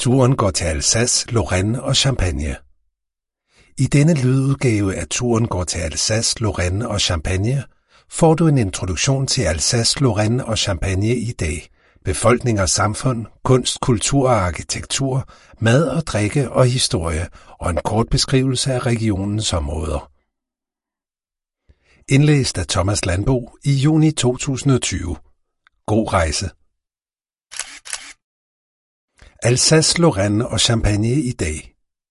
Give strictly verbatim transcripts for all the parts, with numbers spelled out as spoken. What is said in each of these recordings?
Turen går til Alsace, Lorraine og Champagne. I denne lydudgave af Turen går til Alsace, Lorraine og Champagne får du en introduktion til Alsace, Lorraine og Champagne i dag, befolkning og samfund, kunst, kultur og arkitektur, mad og drikke og historie og en kort beskrivelse af regionens områder. Indlæst af Thomas Landbo i juni to tusind og tyve. God rejse. Alsace, Lorraine og Champagne i dag.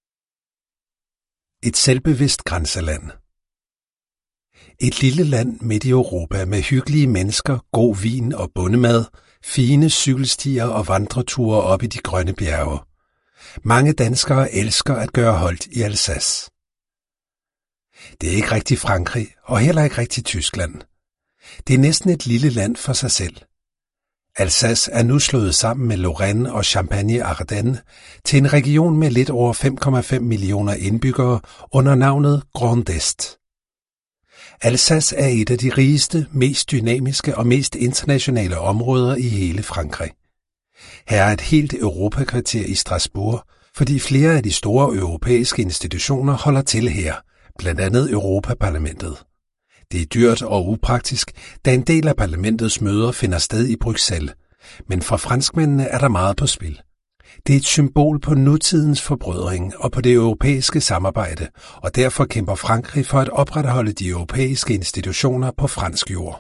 Et selvbevidst grænseland. Et lille land midt i Europa med hyggelige mennesker, god vin og bondemad, fine cykelstier og vandreture op i de grønne bjerge. Mange danskere elsker at gøre holdt i Alsace. Det er ikke rigtig Frankrig og heller ikke rigtig Tyskland. Det er næsten et lille land for sig selv. Alsace er nu slået sammen med Lorraine og Champagne-Ardenne til en region med lidt over fem komma fem millioner indbyggere under navnet Grand Est. Alsace er et af de rigeste, mest dynamiske og mest internationale områder i hele Frankrig. Her er et helt Europakvarter i Strasbourg, fordi flere af de store europæiske institutioner holder til her, blandt andet Europaparlamentet. Det er dyrt og upraktisk, da en del af parlamentets møder finder sted i Bruxelles, men for franskmændene er der meget på spil. Det er et symbol på nutidens forbrødring og på det europæiske samarbejde, og derfor kæmper Frankrig for at opretholde de europæiske institutioner på fransk jord.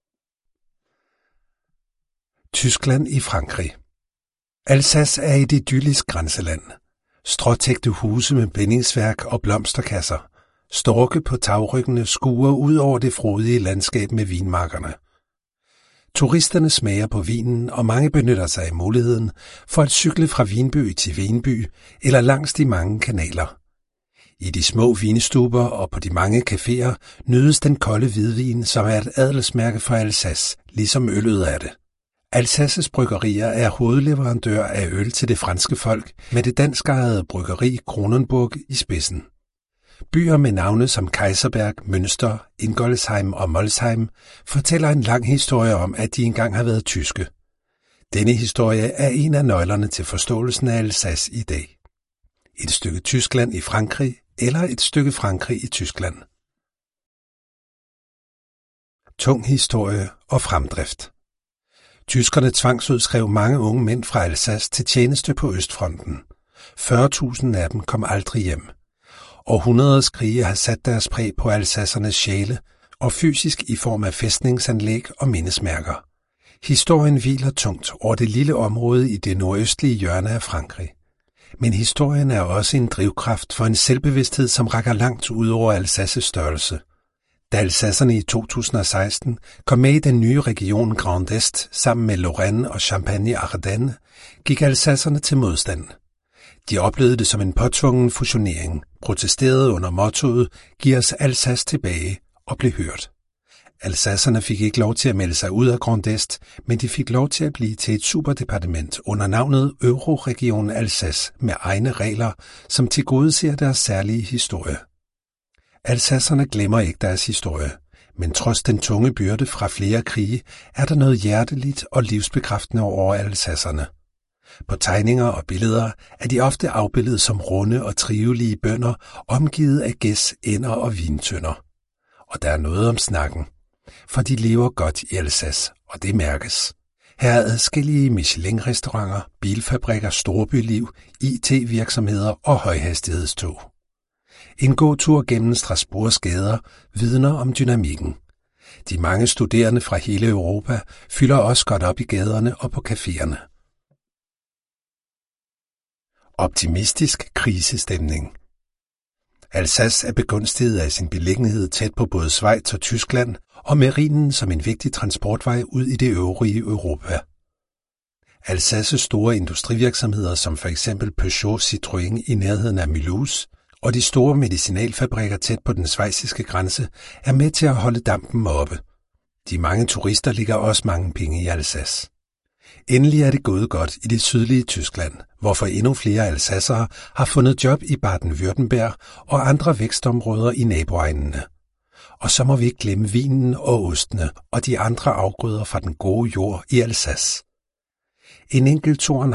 Tyskland i Frankrig. Alsace er et idyllisk grænseland. Stråtækte huse med bindingsværk og blomsterkasser. Storke på tagryggene skuer ud over det frodige landskab med vinmarkerne. Turisterne smager på vinen, og mange benytter sig af muligheden for at cykle fra vinby til vinby eller langs de mange kanaler. I de små vinstuber og på de mange caféer nydes den kolde hvidvin, som er et adelsmærke for Alsace, ligesom øllet er det. Alsaces bryggerier er hovedleverandør af øl til det franske folk, med det danskejede bryggeri Kronenburg i spidsen. Byer med navne som Kaiserberg, Münster, Ingolsheim og Molsheim fortæller en lang historie om, at de engang har været tyske. Denne historie er en af nøglerne til forståelsen af Alsace i dag. Et stykke Tyskland i Frankrig eller et stykke Frankrig i Tyskland. Tung historie og fremdrift. Tyskerne tvangsudskrev mange unge mænd fra Alsace til tjeneste på Østfronten. fyrre tusind af dem kom aldrig hjem. Århundreders krige har sat deres præg på alsacernes sjæle, og fysisk i form af fæstningsanlæg og mindesmærker. Historien hviler tungt over det lille område i det nordøstlige hjørne af Frankrig. Men historien er også en drivkraft for en selvbevidsthed, som rækker langt ud over Alsaces størrelse. Da alsacerne i to tusind og seksten kom med i den nye region Grand Est sammen med Lorraine og Champagne-Ardenne, gik alsacerne til modstand. De oplevede det som en påtvungen fusionering, protesterede under mottoet "Giv os Alsace tilbage" og blev hørt. Alsacerne fik ikke lov til at melde sig ud af Grand Est, men de fik lov til at blive til et superdepartement under navnet Euroregion Alsace med egne regler, som tilgodeser deres særlige historie. Alsacerne glemmer ikke deres historie, men trods den tunge byrde fra flere krige, er der noget hjerteligt og livsbekræftende over alsacerne. På tegninger og billeder er de ofte afbildet som runde og trivelige bønder, omgivet af gæs, ender og vintønder. Og der er noget om snakken, for de lever godt i Alsace, og det mærkes. Her er adskillige Michelin-restauranter, bilfabrikker, storbyliv, I T-virksomheder og højhastighedstog. En god tur gennem Strasbourgs gader vidner om dynamikken. De mange studerende fra hele Europa fylder også godt op i gaderne og på caféerne. Optimistisk krisestemning. Alsace er begunstiget af sin beliggenhed tæt på både Schweiz og Tyskland og med Rhinen som en vigtig transportvej ud i det øvrige Europa. Alsaces store industrivirksomheder som for eksempel Peugeot Citroën i nærheden af Mulhouse og de store medicinalfabrikker tæt på den schweiziske grænse er med til at holde dampen oppe. De mange turister ligger også mange penge i Alsace. Endelig er det gået godt i det sydlige Tyskland, hvorfor endnu flere alsacere har fundet job i Baden-Württemberg og andre vækstområder i naboegnene. Og så må vi ikke glemme vinen og ostene og de andre afgrøder fra den gode jord i Alsace. En enkelt tur